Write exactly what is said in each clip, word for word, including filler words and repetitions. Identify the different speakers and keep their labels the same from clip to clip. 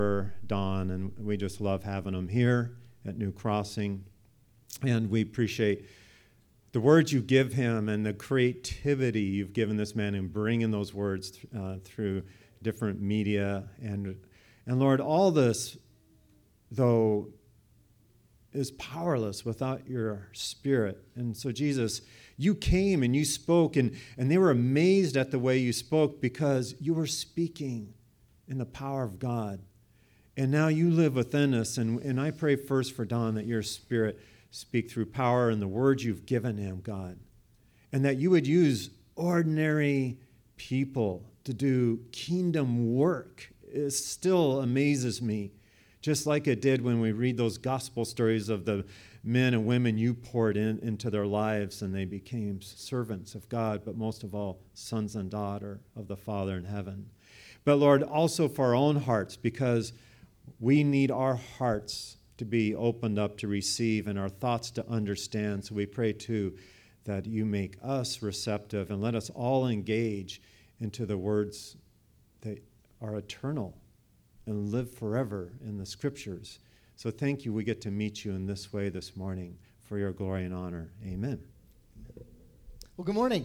Speaker 1: Don, and we just love having him here at New Crossing. And we appreciate the words you give him and the creativity you've given this man in bringing those words uh, through different media. And, and Lord, all this, though, is powerless without your Spirit. And so, Jesus, you came and you spoke, and, and they were amazed at the way you spoke because you were speaking in the power of God. And now you live within us, and, and I pray first for Don that your Spirit speak through power and the words you've given him, God, and that you would use ordinary people to do kingdom work. It still amazes me, just like it did when we read those gospel stories of the men and women you poured in, into their lives, and they became servants of God, but most of all, sons and daughters of the Father in heaven. But Lord, also for our own hearts, because we need our hearts to be opened up to receive and our thoughts to understand. So we pray, too, that you make us receptive and let us all engage into the words that are eternal and live forever in the Scriptures. So thank you. We get to meet you in this way this morning for your glory and honor. Amen.
Speaker 2: Well, good morning.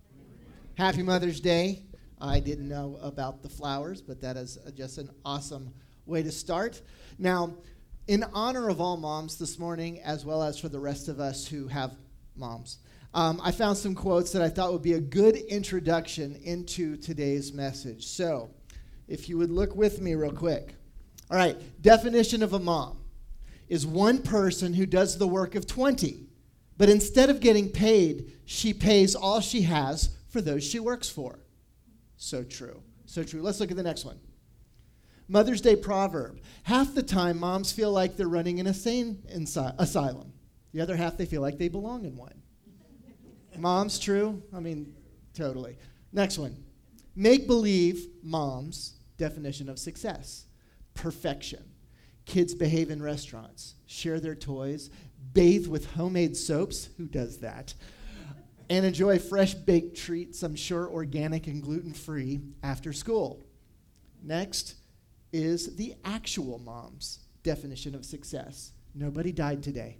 Speaker 2: Happy Mother's Day. I didn't know about the flowers, but that is just an awesome way to start. Now, in honor of all moms this morning, as well as for the rest of us who have moms, um, I found some quotes that I thought would be a good introduction into today's message. So, if you would look with me real quick. All right, definition of a mom is one person who does the work of twenty, but instead of getting paid, she pays all she has for those she works for. So true, so true. Let's look at the next one. Mother's Day proverb. Half the time, moms feel like they're running an insane insi- asylum. The other half, they feel like they belong in one. Moms, true? I mean, totally. Next one. Make-believe moms, definition of success. Perfection. Kids behave in restaurants, share their toys, bathe with homemade soaps. Who does that? And enjoy fresh baked treats, I'm sure organic and gluten-free, after school. Next is the actual mom's definition of success. Nobody died today.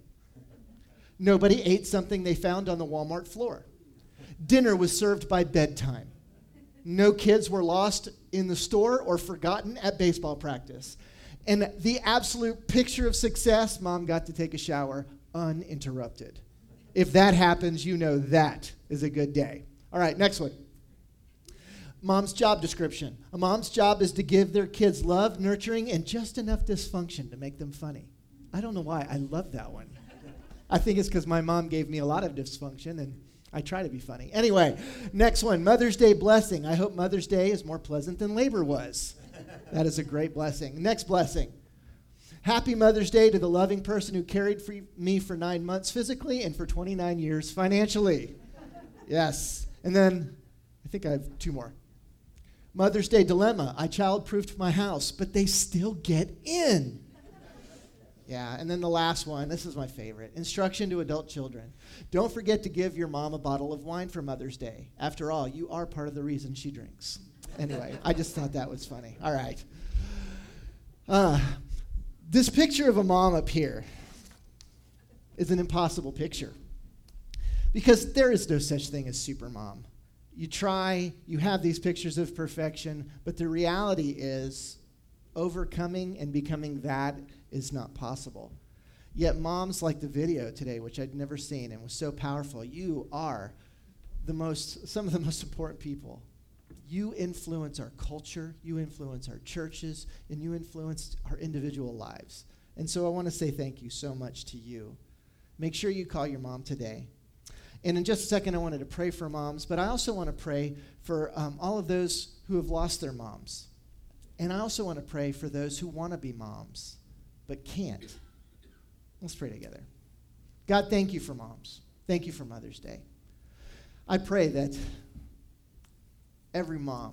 Speaker 2: Nobody ate something they found on the Walmart floor. Dinner was served by bedtime. No kids were lost in the store or forgotten at baseball practice. And the absolute picture of success, mom got to take a shower uninterrupted. If that happens, you know that is a good day. All right, next one. Mom's job description. A mom's job is to give their kids love, nurturing, and just enough dysfunction to make them funny. I don't know why. I love that one. I think it's because my mom gave me a lot of dysfunction, and I try to be funny. Anyway, next one. Mother's Day blessing. I hope Mother's Day is more pleasant than labor was. That is a great blessing. Next blessing. Happy Mother's Day to the loving person who carried for me for nine months physically and for twenty-nine years financially. Yes. And then I think I have two more. Mother's Day dilemma. I child-proofed my house, but they still get in. Yeah, and then the last one. This is my favorite. Instruction to adult children. Don't forget to give your mom a bottle of wine for Mother's Day. After all, you are part of the reason she drinks. Anyway, I just thought that was funny. All right. Uh, this picture of a mom up here is an impossible picture because there is no such thing as super mom. You try, you have these pictures of perfection, but the reality is overcoming and becoming that is not possible. Yet moms like the video today, which I'd never seen and was so powerful, you are the most, some of the most important people. You influence our culture, you influence our churches, and you influence our individual lives. And so I want to say thank you so much to you. Make sure you call your mom today. And in just a second, I wanted to pray for moms, but I also want to pray for um, all of those who have lost their moms. And I also want to pray for those who want to be moms, but can't. Let's pray together. God, thank you for moms. Thank you for Mother's Day. I pray that every mom,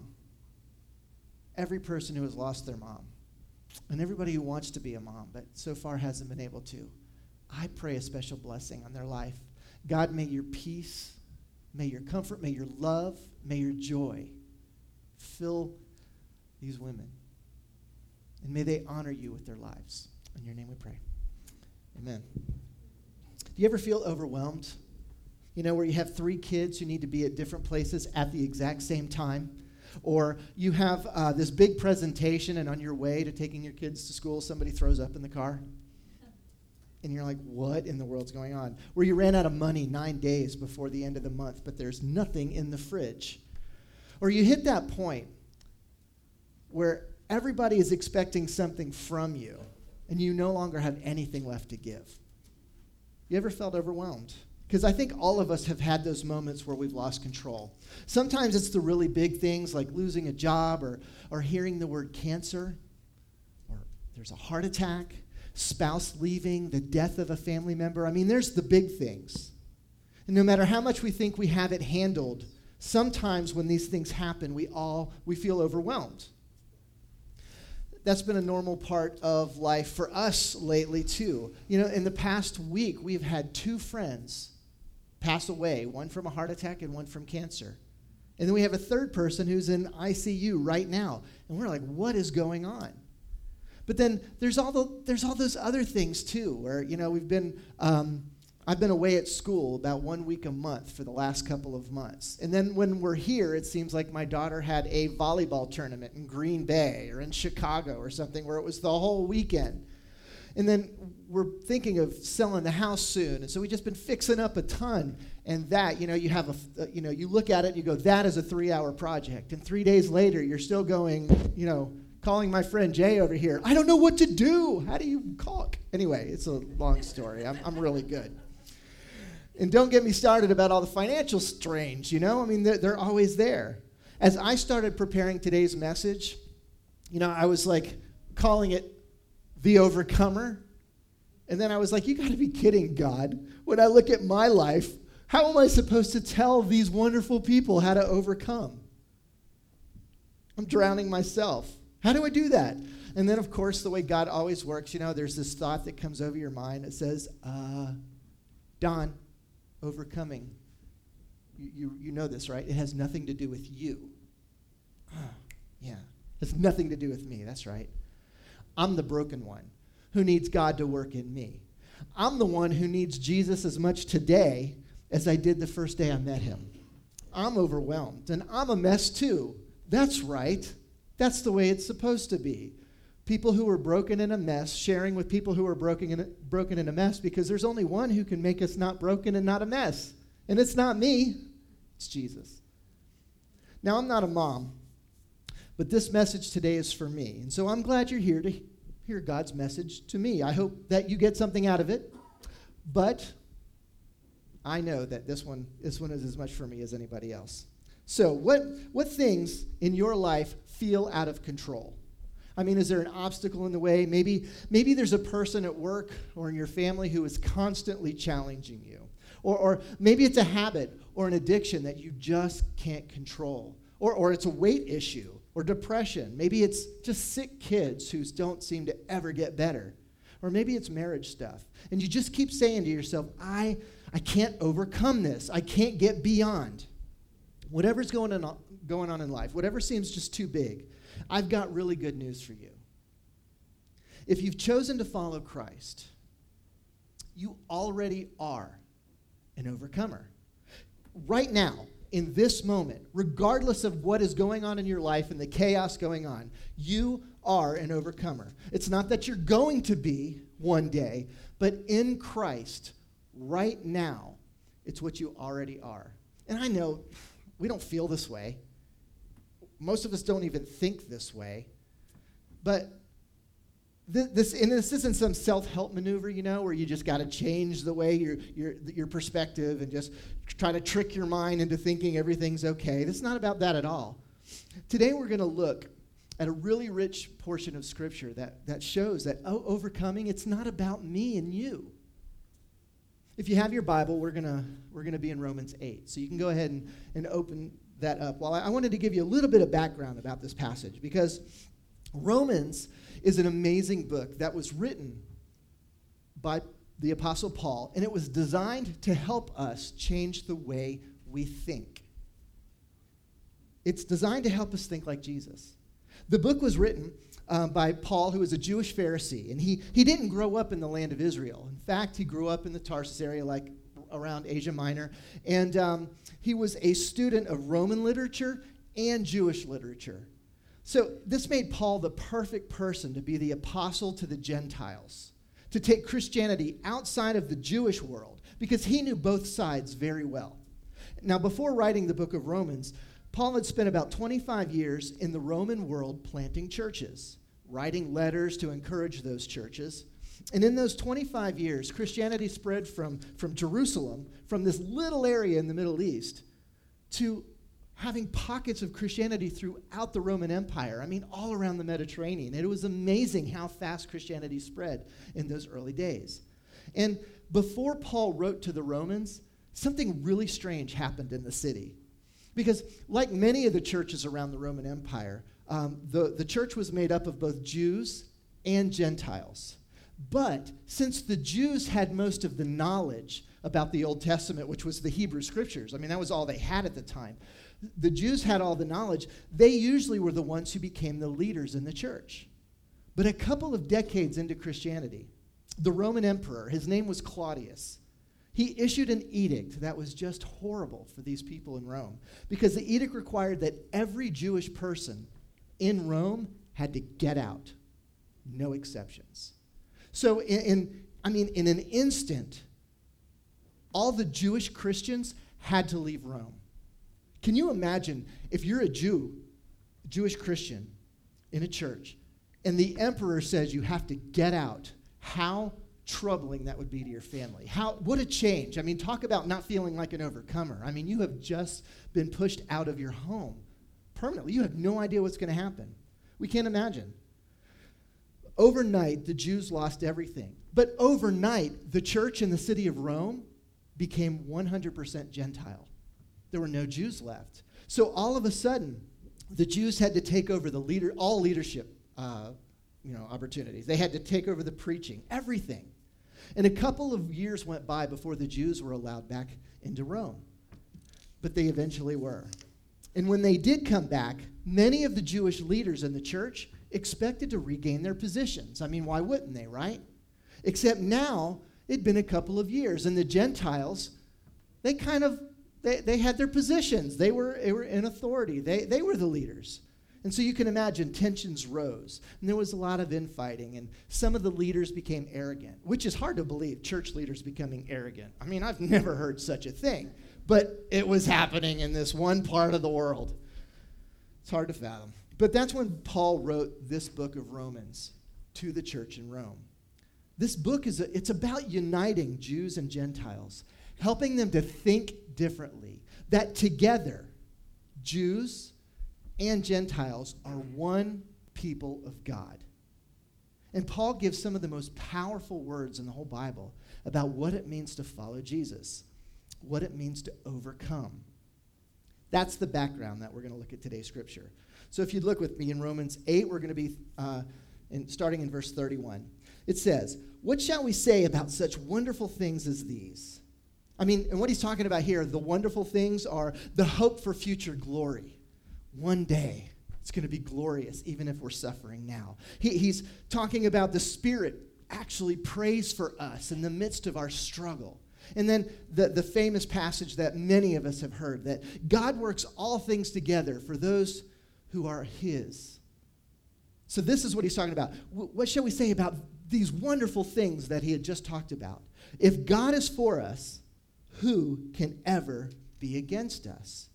Speaker 2: every person who has lost their mom, and everybody who wants to be a mom, but so far hasn't been able to, I pray a special blessing on their life. God, may your peace, may your comfort, may your love, may your joy fill these women. and may they honor you with their lives. In your name we pray. Amen. Do you ever feel overwhelmed? You know, where you have three kids who need to be at different places at the exact same time? Or you have uh, this big presentation, and on your way to taking your kids to school, somebody throws up in the car? And you're like, what in the world's going on? Where you ran out of money nine days before the end of the month, but there's nothing in the fridge. Or you hit that point where everybody is expecting something from you, and you no longer have anything left to give. You ever felt overwhelmed? Because I think all of us have had those moments where we've lost control. Sometimes it's the really big things like losing a job or, or hearing the word cancer, or there's a heart attack, spouse leaving, the death of a family member. I mean, there's the big things. And no matter how much we think we have it handled, sometimes when these things happen, we all, we feel overwhelmed. That's been a normal part of life for us lately, too. You know, in the past week, we've had two friends pass away, one from a heart attack and one from cancer. And then we have a third person who's in I C U right now. And we're like, what is going on? But then there's all the there's all those other things, too, where, you know, we've been... Um, I've been away at school about one week a month for the last couple of months. And then when we're here, it seems like my daughter had a volleyball tournament in Green Bay or in Chicago or something where it was the whole weekend. And then we're thinking of selling the house soon. And so we've just been fixing up a ton. And that, you know, you have a, uh, you know, you look at it and you go, that is a three-hour project. And three days later, you're still going, you know, calling my friend Jay over here. I don't know what to do. How do you caulk? Anyway, it's a long story. I'm, I'm really good. And don't get me started about all the financial strains, you know? I mean, they're, they're always there. As I started preparing today's message, you know, I was like calling it The Overcomer. And then I was like, you got to be kidding, God. When I look at my life, how am I supposed to tell these wonderful people how to overcome? I'm drowning myself. How do I do that? And then, of course, the way God always works, you know, there's this thought that comes over your mind that says, uh, Don, overcoming. You, you you know this, right? It has nothing to do with you. Oh, yeah. It has nothing to do with me. That's right. I'm the broken one who needs God to work in me. I'm the one who needs Jesus as much today as I did the first day I met him. I'm overwhelmed, and I'm a mess too. That's right. That's the way it's supposed to be. People who are broken in a mess, sharing with people who are broken in a, broken in a mess, because there's only one who can make us not broken and not a mess. And it's not me, it's Jesus. Now, I'm not a mom, but this message today is for me. And so I'm glad you're here to hear God's message to me. I hope that you get something out of it. But I know that this one, this one is as much for me as anybody else. So what, what things in your life feel out of control? I mean, is there an obstacle in the way? Maybe, maybe there's a person at work or in your family who is constantly challenging you. Or, or maybe it's a habit or an addiction that you just can't control. Or, or it's a weight issue or depression. Maybe it's just sick kids who don't seem to ever get better. Or maybe it's marriage stuff. And you just keep saying to yourself, I, I can't overcome this. I can't get beyond. Whatever's going on, going on in life, whatever seems just too big, I've got really good news for you. If you've chosen to follow Christ, you already are an overcomer. Right now, in this moment, regardless of what is going on in your life and the chaos going on, you are an overcomer. It's not that you're going to be one day, but in Christ, right now, it's what you already are. And I know we don't feel this way. Most of us don't even think this way. But th- this, and this isn't some self-help maneuver, you know, where you just got to change the way your your your perspective and just try to trick your mind into thinking everything's okay. It's not about that at all. Today we're going to look at a really rich portion of Scripture that, that shows that oh, overcoming, it's not about me and you. If you have your Bible, we're gonna we're gonna be in Romans eight. So you can go ahead and, and open that up. Well, I, I wanted to give you a little bit of background about this passage because Romans is an amazing book that was written by the Apostle Paul, and it was designed to help us change the way we think. It's designed to help us think like Jesus. The book was written um, by Paul, who was a Jewish Pharisee. And he, he didn't grow up in the land of Israel. In fact, he grew up in the Tarsus area, like around Asia Minor. And um, he was a student of Roman literature and Jewish literature. So this made Paul the perfect person to be the apostle to the Gentiles, to take Christianity outside of the Jewish world, because he knew both sides very well. Now, before writing the book of Romans, Paul had spent about twenty-five years in the Roman world planting churches, writing letters to encourage those churches. And in those twenty-five years, Christianity spread from, from Jerusalem, from this little area in the Middle East, to having pockets of Christianity throughout the Roman Empire. I mean, all around the Mediterranean. And it was amazing how fast Christianity spread in those early days. And before Paul wrote to the Romans, something really strange happened in the city. Because like many of the churches around the Roman Empire, um, the, the church was made up of both Jews and Gentiles. But since the Jews had most of the knowledge about the Old Testament, which was the Hebrew Scriptures, I mean, that was all they had at the time. The Jews had all the knowledge. They usually were the ones who became the leaders in the church. But a couple of decades into Christianity, the Roman emperor, his name was Claudius, he issued an edict that was just horrible for these people in Rome, because the edict required that every Jewish person in Rome had to get out, no exceptions. So in, in I mean, in an instant, all the Jewish Christians had to leave Rome. Can you imagine if you're a Jew, a Jewish Christian in a church, and the emperor says you have to get out? How troubling that would be to your family. How, what a change. I mean, talk about not feeling like an overcomer. I mean, you have just been pushed out of your home permanently. You have no idea what's going to happen. We can't imagine. Overnight, the Jews lost everything. But overnight, the church in the city of Rome became one hundred percent Gentile. There were no Jews left. So all of a sudden, the Jews had to take over the leader, all leadership uh, you know, opportunities. They had to take over the preaching, everything. And a couple of years went by before the Jews were allowed back into Rome. But they eventually were. And when they did come back, many of the Jewish leaders in the church expected to regain their positions. I mean, why wouldn't they, right? Except now, it'd been a couple of years, and the Gentiles, they kind of, they, they had their positions. They were, they were in authority. They, they were the leaders. And so you can imagine tensions rose, and there was a lot of infighting, and some of the leaders became arrogant, which is hard to believe, church leaders becoming arrogant. I mean, I've never heard such a thing, but it was happening in this one part of the world. It's hard to fathom. But that's when Paul wrote this book of Romans to the church in Rome. This book is a, it's about uniting Jews and Gentiles, helping them to think differently, that together, Jews and Gentiles are one people of God. And Paul gives some of the most powerful words in the whole Bible about what it means to follow Jesus, what it means to overcome. That's the background that we're going to look at today's scripture. So if you look with me in Romans eight, we're going to be uh, in, starting in verse thirty-one. It says, "What shall we say about such wonderful things as these?" I mean, and what he's talking about here, the wonderful things are the hope for future glory. One day, it's going to be glorious, even if we're suffering now. He, he's talking about the Spirit actually prays for us in the midst of our struggle. And then the, the famous passage that many of us have heard, that God works all things together for those who are his. So this is what he's talking about. W- what shall we say about these wonderful things that he had just talked about? If God is for us, who can ever be against us?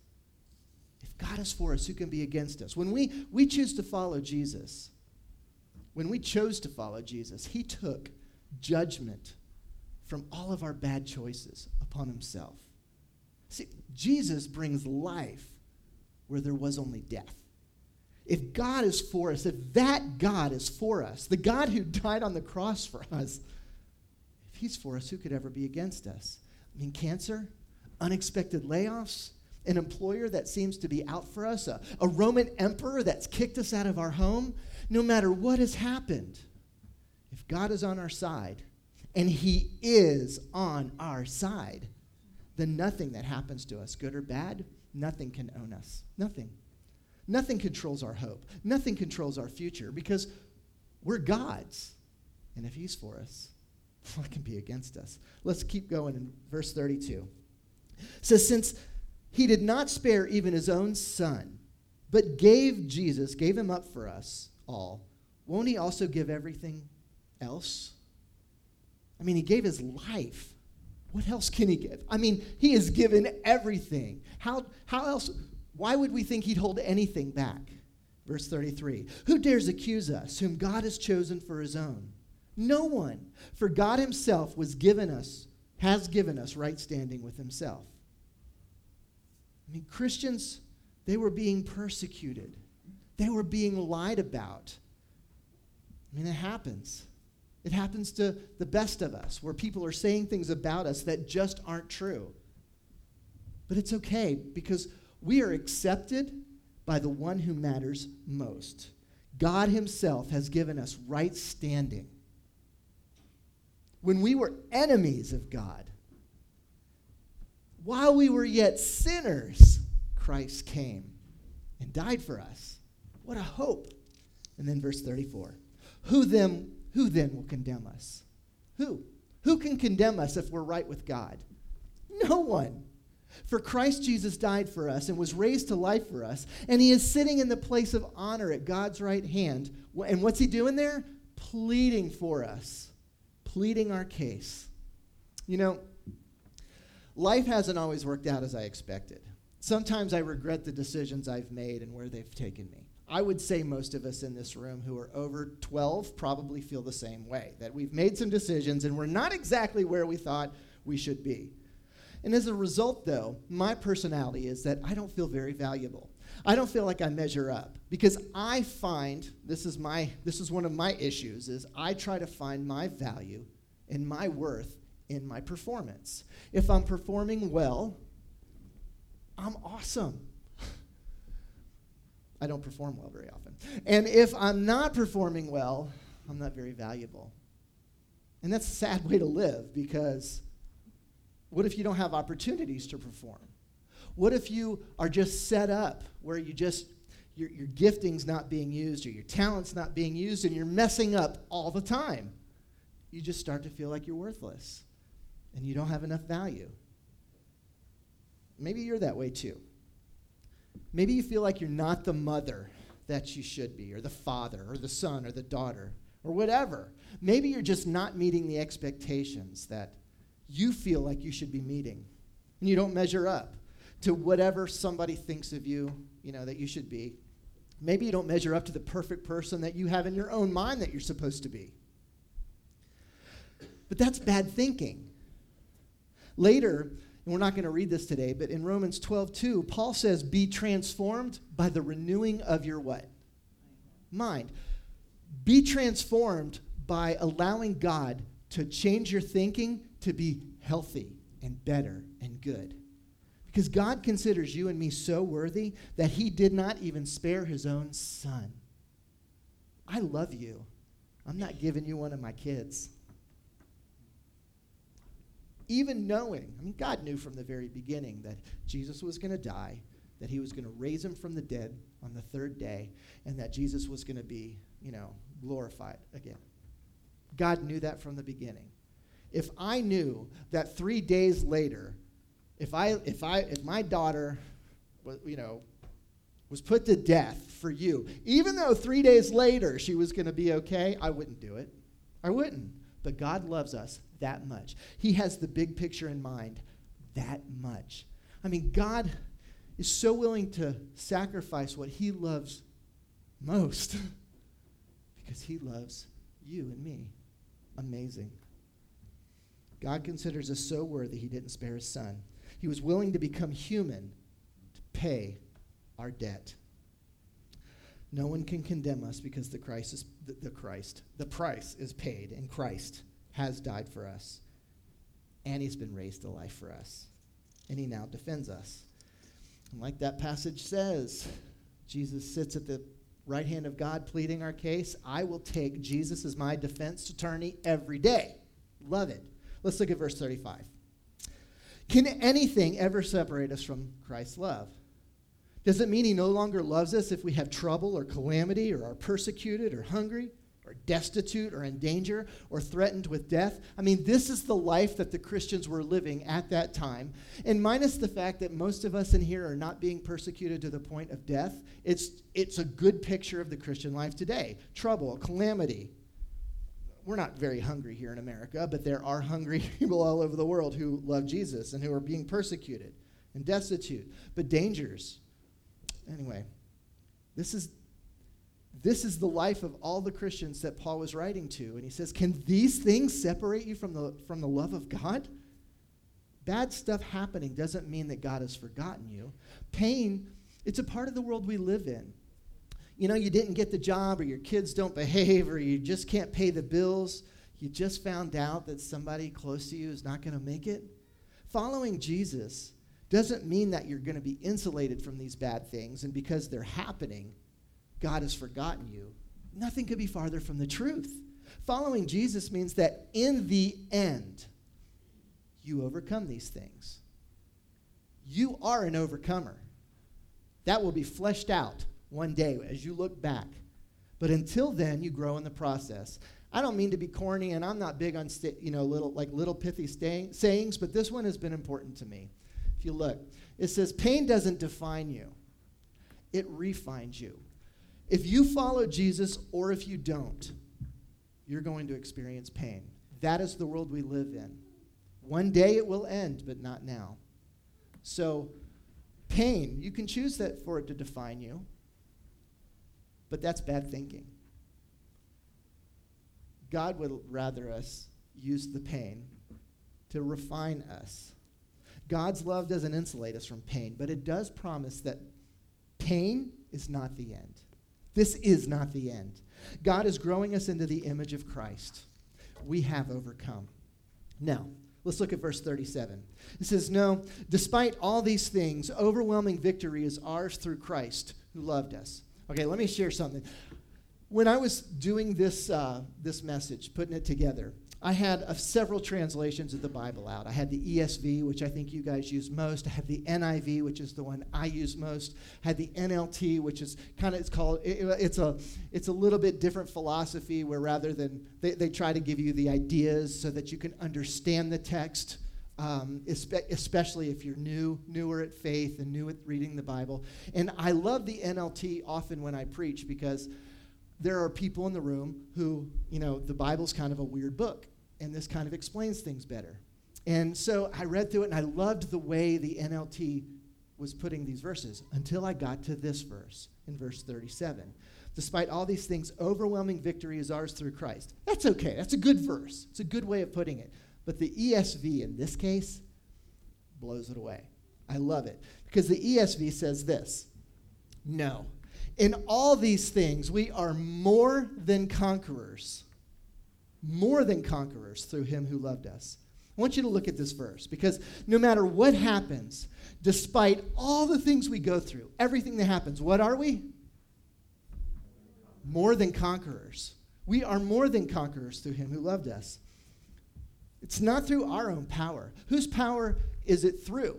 Speaker 2: If God is for us, who can be against us? When we, we choose to follow Jesus, when we chose to follow Jesus, he took judgment from all of our bad choices upon himself. See, Jesus brings life where there was only death. If God is for us, if that God is for us, the God who died on the cross for us, if he's for us, who could ever be against us? I mean, cancer, unexpected layoffs, an employer that seems to be out for us, a, a Roman emperor that's kicked us out of our home. No matter what has happened, if God is on our side, and he is on our side, then nothing that happens to us, good or bad, nothing can own us. Nothing. Nothing controls our hope. Nothing controls our future because we're God's. And if he's for us, what can be against us? Let's keep going in verse thirty-two. It says, since he did not spare even his own son, but gave Jesus, gave him up for us all, won't he also give everything else? I mean, he gave his life. What else can he give? I mean, he has given everything. How, how else? Why would we think he'd hold anything back? Verse thirty-three. Who dares accuse us, whom God has chosen for his own? No one. For God himself was given us, has given us right standing with himself. I mean, Christians, they were being persecuted. They were being lied about. I mean, it happens. It happens to the best of us, where people are saying things about us that just aren't true. But it's okay, because we are accepted by the one who matters most. God himself has given us right standing. When we were enemies of God, while we were yet sinners, Christ came and died for us. What a hope. And then verse thirty-four. Who then, who then will condemn us? Who? Who can condemn us if we're right with God? No one. For Christ Jesus died for us and was raised to life for us, and he is sitting in the place of honor at God's right hand. And what's he doing there? Pleading for us. Pleading our case. You know, life hasn't always worked out as I expected. Sometimes I regret the decisions I've made and where they've taken me. I would say most of us in this room who are over twelve probably feel the same way, that we've made some decisions and we're not exactly where we thought we should be. And as a result, though, my personality is that I don't feel very valuable. I don't feel like I measure up, because I find, this is my, this is one of my issues, is I try to find my value and my worth in my performance. If I'm performing well, I'm awesome. I don't perform well very often. And if I'm not performing well, I'm not very valuable. And that's a sad way to live, because what if you don't have opportunities to perform? What if you are just set up where you just, your, your gifting's not being used or your talent's not being used and you're messing up all the time? You just start to feel like you're worthless and you don't have enough value. Maybe you're that way too. Maybe you feel like you're not the mother that you should be, or the father, or the son, or the daughter, or whatever. Maybe you're just not meeting the expectations that you feel like you should be meeting, and you don't measure up to whatever somebody thinks of you, you know, that you should be. Maybe you don't measure up to the perfect person that you have in your own mind that you're supposed to be. But that's bad thinking. Later, and we're not going to read this today, but in Romans twelve two, Paul says, be transformed by the renewing of your what? Mind. Be transformed by allowing God to change your thinking to be healthy and better and good. Because God considers you and me so worthy that he did not even spare his own son. I love you. I'm not giving you one of my kids. Even knowing, I mean, God knew from the very beginning that Jesus was going to die, that he was going to raise him from the dead on the third day, and that Jesus was going to be, you know, glorified again. God knew that from the beginning. If I knew that three days later, if I, if I, if my daughter, was, you know, was put to death for you, even though three days later she was going to be okay, I wouldn't do it. I wouldn't. But God loves us that much. He has the big picture in mind that much. I mean, God is so willing to sacrifice what he loves most because he loves you and me. Amazing. God considers us so worthy he didn't spare his son. He was willing to become human to pay our debt. No one can condemn us because the Christ is the, the Christ, the price is paid, and Christ has died for us. And he's been raised to life for us. And he now defends us. And like that passage says, Jesus sits at the right hand of God pleading our case. I will take Jesus as my defense attorney every day. Love it. Let's look at verse thirty-five. Can anything ever separate us from Christ's love? Does it mean he no longer loves us if we have trouble or calamity or are persecuted or hungry or destitute or in danger or threatened with death? I mean, this is the life that the Christians were living at that time. And minus the fact that most of us in here are not being persecuted to the point of death, it's, it's a good picture of the Christian life today. Trouble, calamity. We're not very hungry here in America, but there are hungry people all over the world who love Jesus and who are being persecuted and destitute. But dangers. Anyway, this is this is the life of all the Christians that Paul was writing to. And he says, can these things separate you from the from the love of God? Bad stuff happening doesn't mean that God has forgotten you. Pain, it's a part of the world we live in. You know, you didn't get the job, or your kids don't behave, or you just can't pay the bills. You just found out that somebody close to you is not going to make it. Following Jesus doesn't mean that you're going to be insulated from these bad things, and because they're happening, God has forgotten you. Nothing could be farther from the truth. Following Jesus means that in the end, you overcome these things. You are an overcomer. That will be fleshed out one day as you look back. But until then, you grow in the process. I don't mean to be corny, and I'm not big on sta- you know little like little pithy stay- sayings, but this one has been important to me. If you look, it says, pain doesn't define you. It refines you. If you follow Jesus or if you don't, you're going to experience pain. That is the world we live in. One day it will end, but not now. So pain, you can choose that for it to define you, but that's bad thinking. God would rather us use the pain to refine us. God's love doesn't insulate us from pain, but it does promise that pain is not the end. This is not the end. God is growing us into the image of Christ. We have overcome. Now, let's look at verse thirty-seven. It says, no, despite all these things, overwhelming victory is ours through Christ who loved us. Okay, let me share something. When I was doing this, uh, this message, putting it together, I had uh, several translations of the Bible out. I had the E S V, which I think you guys use most. I have the N I V, which is the one I use most. I had the N L T, which is kind of, it's called, it, it's a it's a little bit different philosophy where rather than, they, they try to give you the ideas so that you can understand the text, um, espe- especially if you're new, newer at faith and new at reading the Bible. And I love the N L T often when I preach because there are people in the room who, you know, the Bible's kind of a weird book. And this kind of explains things better. And so I read through it, and I loved the way the N L T was putting these verses until I got to this verse in verse thirty-seven. Despite all these things, overwhelming victory is ours through Christ. That's okay. That's a good verse. It's a good way of putting it. But the E S V in this case blows it away. I love it because the E S V says this. No. In all these things, we are more than conquerors. More than conquerors through him who loved us. I want you to look at this verse because no matter what happens, despite all the things we go through, everything that happens, what are we? More than conquerors. We are more than conquerors through him who loved us. It's not through our own power. Whose power is it through?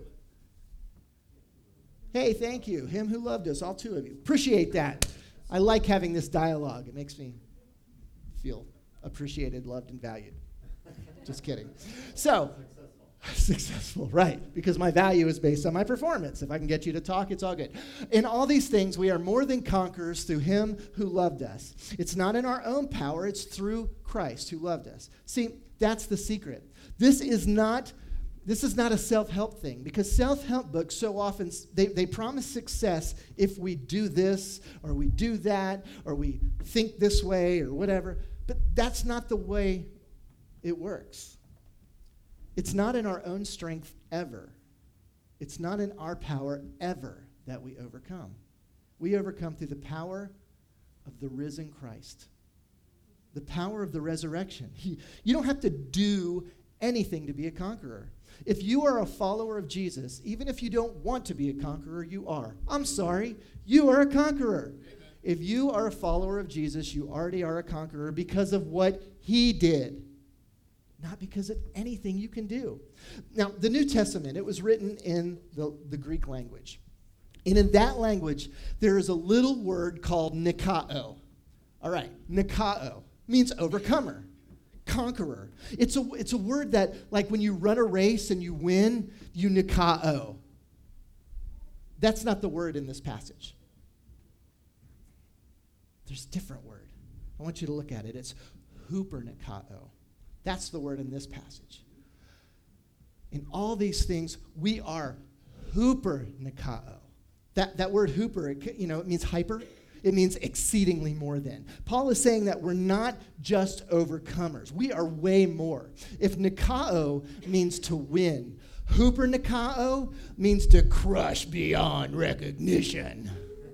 Speaker 2: Hey, thank you. Him who loved us, all two of you. Appreciate that. I like having this dialogue. It makes me feel appreciated, loved, and valued. Just kidding. So, successful. successful, right, because my value is based on my performance. If I can get you to talk, it's all good. In all these things, we are more than conquerors through him who loved us. It's not in our own power, it's through Christ who loved us. See, that's the secret. This is not This is not a self-help thing because self-help books so often, they, they promise success if we do this or we do that or we think this way or whatever. But that's not the way it works. It's not in our own strength ever. It's not in our power ever that we overcome. We overcome through the power of the risen Christ, the power of the resurrection. He, you don't have to do anything to be a conqueror. If you are a follower of Jesus, even if you don't want to be a conqueror, you are. I'm sorry, you are a conqueror. Amen. If you are a follower of Jesus, you already are a conqueror because of what he did, not because of anything you can do. Now, the New Testament, it was written in the, the Greek language. And in that language, there is a little word called nikao. All right, nikao means overcomer, conqueror. It's a, it's a word that, like when you run a race and you win, you nikao. That's not the word in this passage. There's a different word. I want you to look at it. It's hupernikao. That's the word in this passage. In all these things, we are hupernikao. That, that word huper, it, you know, it means hyper. It means exceedingly more than. Paul is saying that we're not just overcomers. We are way more. If nikao means to win, hupernikao means to crush beyond recognition.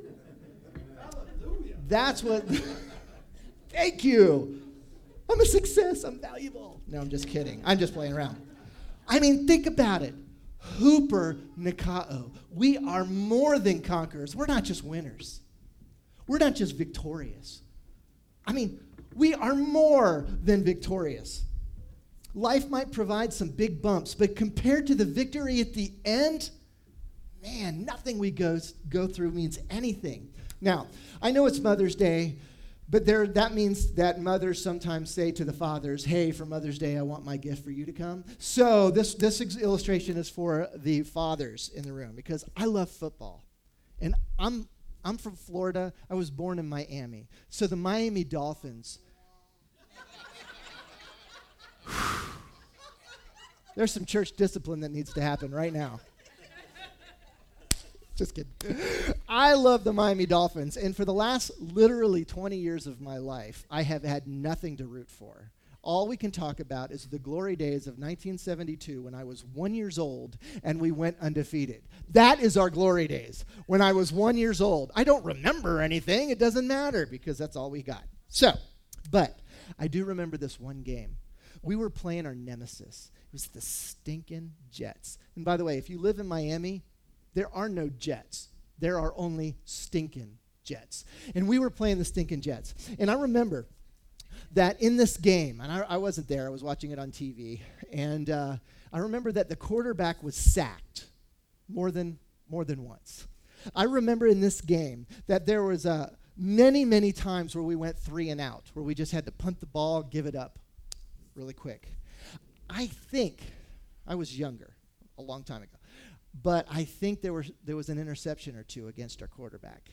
Speaker 2: That's what, thank you. I'm a success, I'm valuable. No, I'm just kidding. I'm just playing around. I mean, think about it. Hupernikao. We are more than conquerors. We're not just winners. We're not just victorious. I mean, we are more than victorious. Life might provide some big bumps, but compared to the victory at the end, man, nothing we go, go through means anything. Now, I know it's Mother's Day, but there that means that mothers sometimes say to the fathers, hey, for Mother's Day, I want my gift for you to come. So this, this ex- illustration is for the fathers in the room, because I love football. And I'm I'm from Florida. I was born in Miami. So the Miami Dolphins, there's some church discipline that needs to happen right now. Just kidding. I love the Miami Dolphins, and for the last literally twenty years of my life, I have had nothing to root for. All we can talk about is the glory days of nineteen seventy-two when I was one years old and we went undefeated. That is our glory days, when I was one years old. I don't remember anything. It doesn't matter because that's all we got. So, but I do remember this one game. We were playing our nemesis. It was the stinking Jets. And by the way, if you live in Miami, there are no Jets. There are only stinking Jets. And we were playing the stinking Jets. And I remember that in this game, and I, I wasn't there, I was watching it on T V, and uh, I remember that the quarterback was sacked more than more than once. I remember in this game that there was uh, many, many times where we went three and out, where we just had to punt the ball, give it up really quick. I think, I was younger, a long time ago, but I think there was there was an interception or two against our quarterback.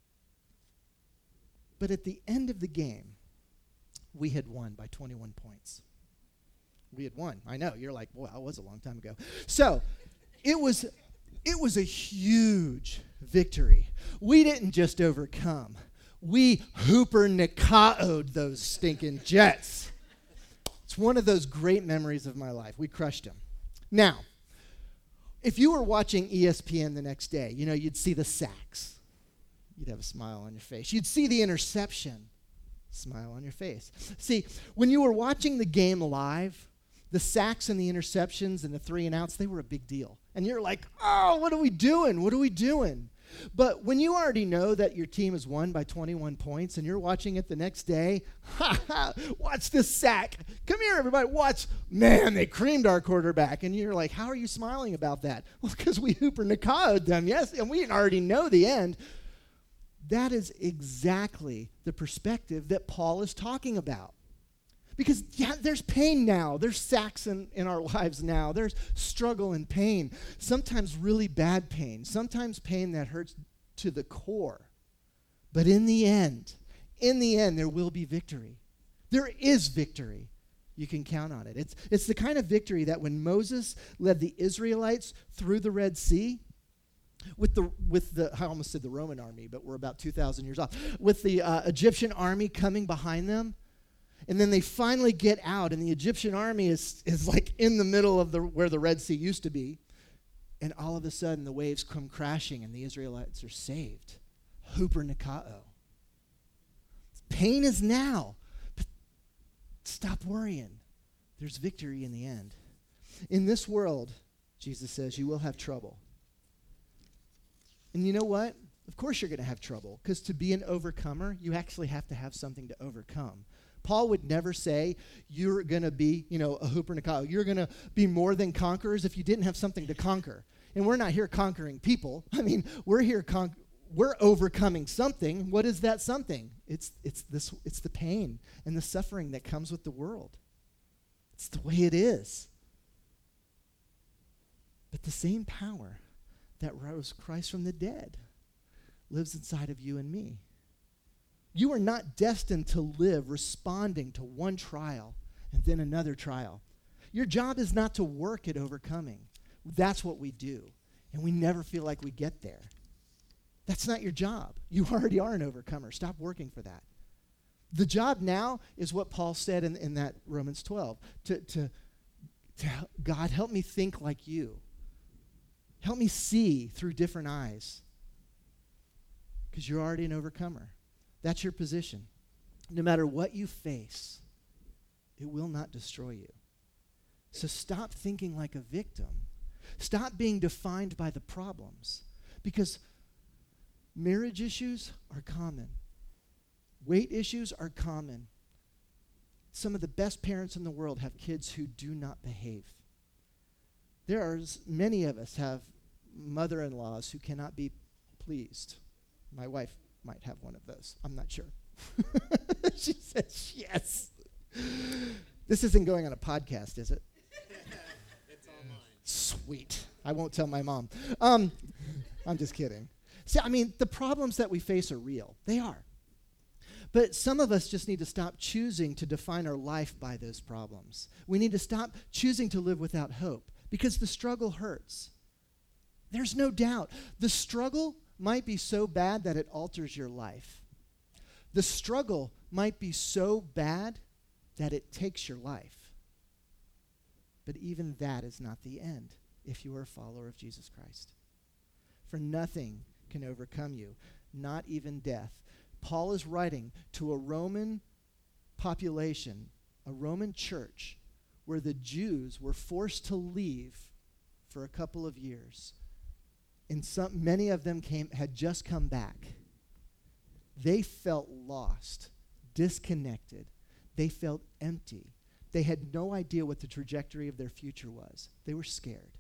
Speaker 2: But at the end of the game, we had won by twenty-one points. We had won. I know. You're like, well, that was a long time ago. So it was, it was a huge victory. We didn't just overcome. We hooper-nikao'd those stinking Jets. It's one of those great memories of my life. We crushed them. Now, if you were watching E S P N the next day, you know, you'd see the sacks. You'd have a smile on your face. You'd see the interception. Smile on your face. See, when you were watching the game live, the sacks and the interceptions and the three and outs, they were a big deal. And you're like, oh, what are we doing? What are we doing? But when you already know that your team has won by twenty-one points and you're watching it the next day, ha ha, watch this sack. Come here, everybody, watch. Man, they creamed our quarterback. And you're like, how are you smiling about that? Well, because we hooper-nikao'd them, yes, and we already know the end. That is exactly the perspective that Paul is talking about. Because, yeah, there's pain now. There's sacks in, in our lives now. There's struggle and pain. Sometimes really bad pain. Sometimes pain that hurts to the core. But in the end, in the end, there will be victory. There is victory. You can count on it. It's, it's the kind of victory that when Moses led the Israelites through the Red Sea, With the, with the, I almost said the Roman army, but we're about two thousand years off. With the uh, Egyptian army coming behind them, and then they finally get out, and the Egyptian army is, is like in the middle of the where the Red Sea used to be, and all of a sudden the waves come crashing, and the Israelites are saved. Hooper-nikao. Pain is now, but stop worrying. There's victory in the end. In this world, Jesus says, you will have trouble. And you know what? Of course you're going to have trouble, because to be an overcomer, you actually have to have something to overcome. Paul would never say you're going to be, you know, a hooper-nikao. You're going to be more than conquerors if you didn't have something to conquer. And we're not here conquering people. I mean, we're here con- we're overcoming something. What is that something? It's it's this it's the pain and the suffering that comes with the world. It's the way it is. But the same power that rose Christ from the dead lives inside of you and me. You are not destined to live responding to one trial and then another trial. Your job is not to work at overcoming. That's what we do. And we never feel like we get there. That's not your job. You already are an overcomer. Stop working for that. The job now is what Paul said in, in that Romans twelve. To, to, to God, help me think like you. Help me see through different eyes. Because you're already an overcomer. That's your position. No matter what you face, it will not destroy you. So stop thinking like a victim. Stop being defined by the problems. Because marriage issues are common. Weight issues are common. Some of the best parents in the world have kids who do not behave. There are many of us have mother-in-laws who cannot be pleased. My wife might have one of those. I'm not sure. She says yes. This isn't going on a podcast, is it?
Speaker 3: It's all mine.
Speaker 2: Sweet. I won't tell my mom. Um, I'm just kidding. See, I mean, the problems that we face are real. They are. But some of us just need to stop choosing to define our life by those problems. We need to stop choosing to live without hope because the struggle hurts. There's no doubt. The struggle might be so bad that it alters your life. The struggle might be so bad that it takes your life. But even that is not the end if you are a follower of Jesus Christ. For nothing can overcome you, not even death. Paul is writing to a Roman population, a Roman church, where the Jews were forced to leave for a couple of years. And some, many of them came, had just come back. They felt lost, disconnected. They felt empty. They had no idea what the trajectory of their future was. They were scared.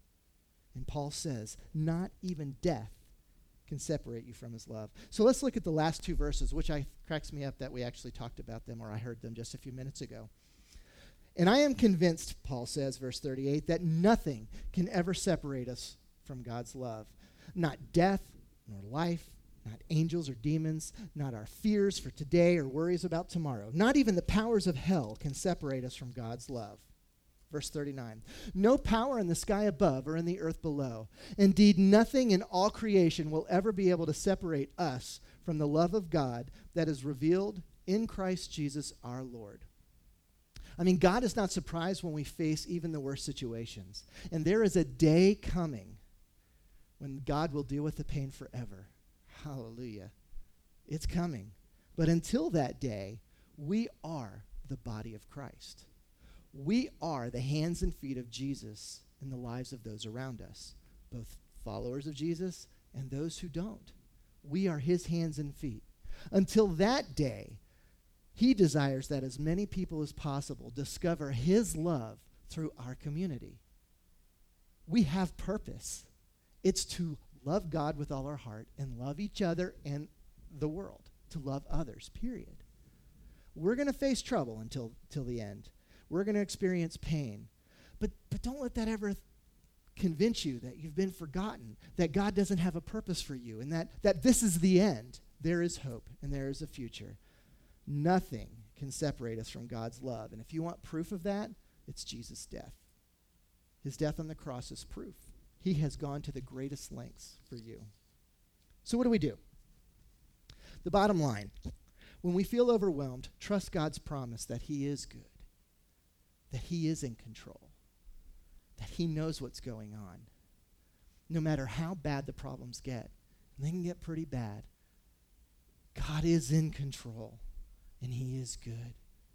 Speaker 2: And Paul says, not even death can separate you from his love. So let's look at the last two verses, which I cracks me up that we actually talked about them, or I heard them just a few minutes ago. And I am convinced, Paul says, verse thirty-eight, that nothing can ever separate us from God's love. Not death, nor life, not angels or demons, not our fears for today or worries about tomorrow. Not even the powers of hell can separate us from God's love. Verse thirty-nine, no power in the sky above or in the earth below. Indeed, nothing in all creation will ever be able to separate us from the love of God that is revealed in Christ Jesus our Lord. I mean, God is not surprised when we face even the worst situations. And there is a day coming when God will deal with the pain forever. Hallelujah. It's coming. But until that day, we are the body of Christ. We are the hands and feet of Jesus in the lives of those around us, both followers of Jesus and those who don't. We are his hands and feet. Until that day, he desires that as many people as possible discover his love through our community. We have purpose. It's to love God with all our heart and love each other and the world, to love others, period. We're going to face trouble until till the end. We're going to experience pain. But but don't let that ever th- convince you that you've been forgotten, that God doesn't have a purpose for you, and that, that this is the end. There is hope, and there is a future. Nothing can separate us from God's love. And if you want proof of that, it's Jesus' death. His death on the cross is proof. He has gone to the greatest lengths for you. So what do we do? The bottom line, when we feel overwhelmed, trust God's promise that he is good, that he is in control, that he knows what's going on. No matter how bad the problems get, and they can get pretty bad, God is in control, and he is good.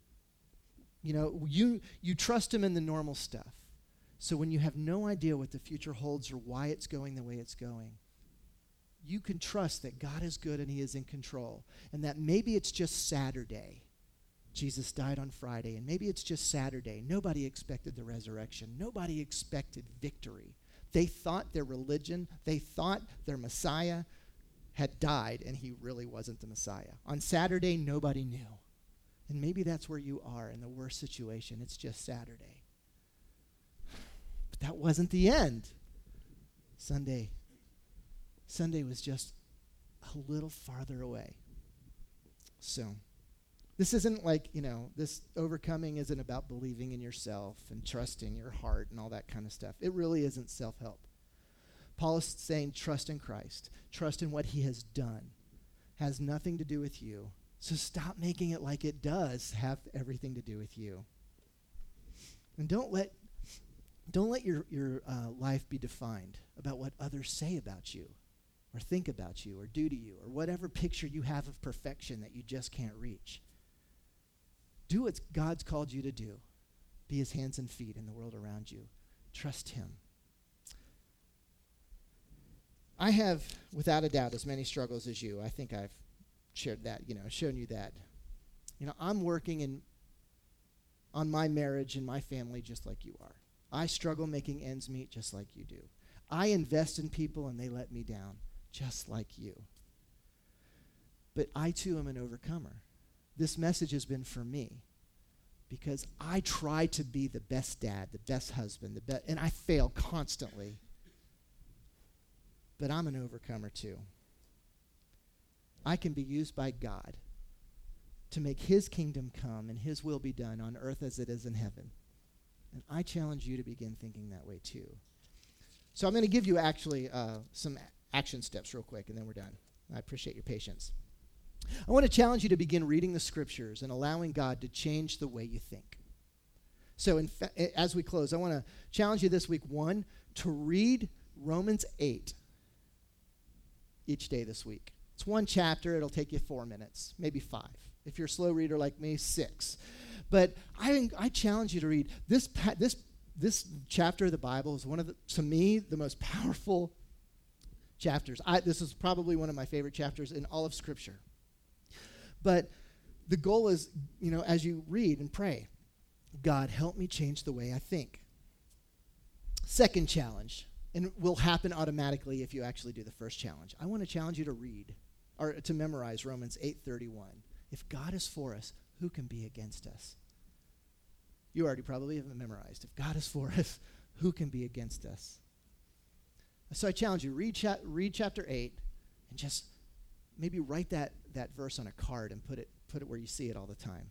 Speaker 2: You know, you, you trust him in the normal stuff. So when you have no idea what the future holds or why it's going the way it's going, you can trust that God is good and he is in control, and that maybe it's just Saturday. Jesus died on Friday, and maybe it's just Saturday. Nobody expected the resurrection. Nobody expected victory. They thought their religion, they thought their Messiah had died, and he really wasn't the Messiah. On Saturday, nobody knew. And maybe that's where you are in the worst situation. It's just Saturday. But that wasn't the end. Sunday, Sunday was just a little farther away. So, this isn't like, you know, this overcoming isn't about believing in yourself and trusting your heart and all that kind of stuff. It really isn't self-help. Paul is saying trust in Christ. Trust in what he has done. Has nothing to do with you. So stop making it like it does have everything to do with you. And don't let don't let your, your uh, life be defined about what others say about you or think about you or do to you or whatever picture you have of perfection that you just can't reach. Do what God's called you to do. Be his hands and feet in the world around you. Trust him. I have, without a doubt, as many struggles as you. I think I've shared that, you know, shown you that. You know, I'm working in on my marriage and my family just like you are. I struggle making ends meet just like you do. I invest in people and they let me down just like you. But I too am an overcomer. This message has been for me because I try to be the best dad, the best husband, the best, and I fail constantly. But I'm an overcomer too. I can be used by God to make his kingdom come and his will be done on earth as it is in heaven. And I challenge you to begin thinking that way too. So I'm going to give you actually uh, some a- action steps real quick, and then we're done. I appreciate your patience. I want to challenge you to begin reading the scriptures and allowing God to change the way you think. So in fa- as we close, I want to challenge you this week, one, to read Romans eight each day this week. It's one chapter. It'll take you four minutes, maybe five. If you're a slow reader like me, six. But I I challenge you to read this pa- this this chapter of the Bible is one of the, to me, the most powerful chapters. I, this is probably one of my favorite chapters in all of Scripture. But the goal is, you know, as you read and pray, God, help me change the way I think. Second challenge, and it will happen automatically if you actually do the first challenge. I want to challenge you to read or to memorize Romans eight thirty-one. If God is for us, who can be against us? You already probably have it memorized. If God is for us, who can be against us? So I challenge you, read, cha- read chapter eight and just maybe write that, that verse on a card and put it, put it where you see it all the time.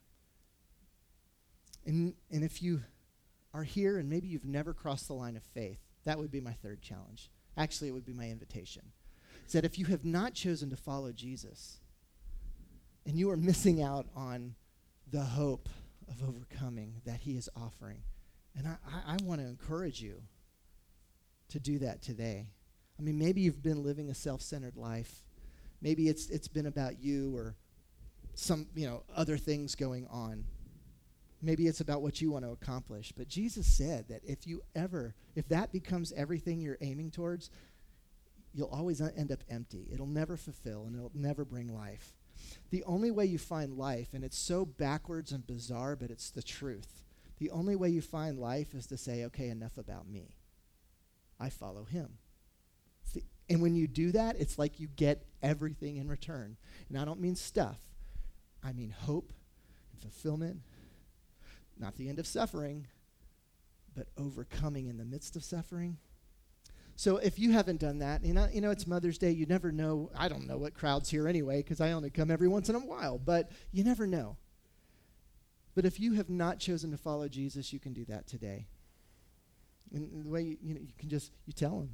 Speaker 2: And, and if you are here and maybe you've never crossed the line of faith, that would be my third challenge. Actually, it would be my invitation. It's that if you have not chosen to follow Jesus and you are missing out on the hope of overcoming that he is offering, and I, I, I want to encourage you to do that today. I mean, maybe you've been living a self-centered life. Maybe it's it's been about you or some, you know, other things going on. Maybe it's about what you want to accomplish. But Jesus said that if you ever, if that becomes everything you're aiming towards, you'll always end up empty. It'll never fulfill and it'll never bring life. The only way you find life, and it's so backwards and bizarre, but it's the truth. The only way you find life is to say, okay, enough about me. I follow him. See, and when you do that, it's like you get everything in return. And I don't mean stuff. I mean hope and fulfillment. Not the end of suffering, but overcoming in the midst of suffering. So if you haven't done that, you know, you know, it's Mother's Day. You never know. I don't know what crowd's here anyway because I only come every once in a while. But you never know. But if you have not chosen to follow Jesus, you can do that today. And the way you, you know, you can just, you tell him.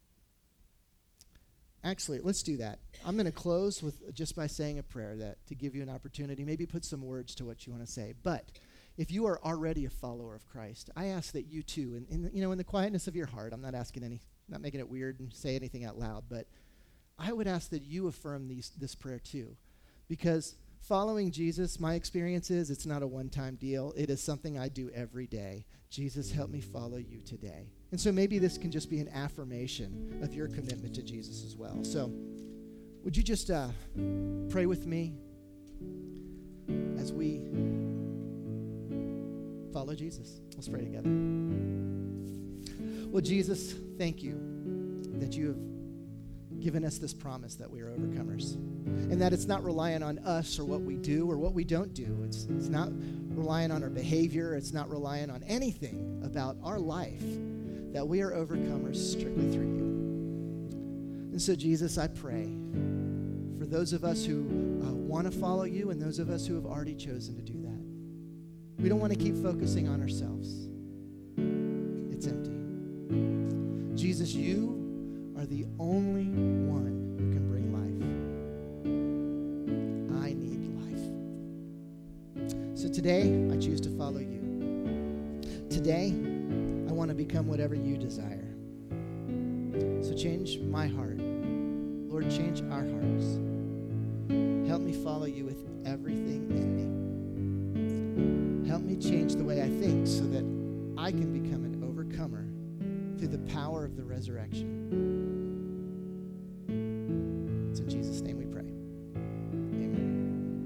Speaker 2: Actually, let's do that. I'm going to close with just by saying a prayer that to give you an opportunity, maybe put some words to what you want to say. But if you are already a follower of Christ, I ask that you too, in, in the, you know, in the quietness of your heart, I'm not asking any, not making it weird and say anything out loud, but I would ask that you affirm these, this prayer too. Because following Jesus, my experience is it's not a one-time deal. It is something I do every day. Jesus, help me follow you today. And so maybe this can just be an affirmation of your commitment to Jesus as well. So would you just uh, pray with me as we follow Jesus? Let's pray together. Well, Jesus, thank you that you have given us this promise that we are overcomers, and that it's not reliant on us or what we do or what we don't do. It's, it's not reliant on our behavior. It's not reliant on anything about our life, that we are overcomers strictly through you. And so, Jesus, I pray for those of us who uh, want to follow you and those of us who have already chosen to do that. We don't want to keep focusing on ourselves. It's empty. Jesus, you are the only one who can bring life. I need life. So today, I choose to follow you. Today, I want to become whatever you desire. So change my heart. Lord, change our hearts. Help me follow you with everything in me. Help me change the way I think so that I can become an overcomer through the power of the resurrection.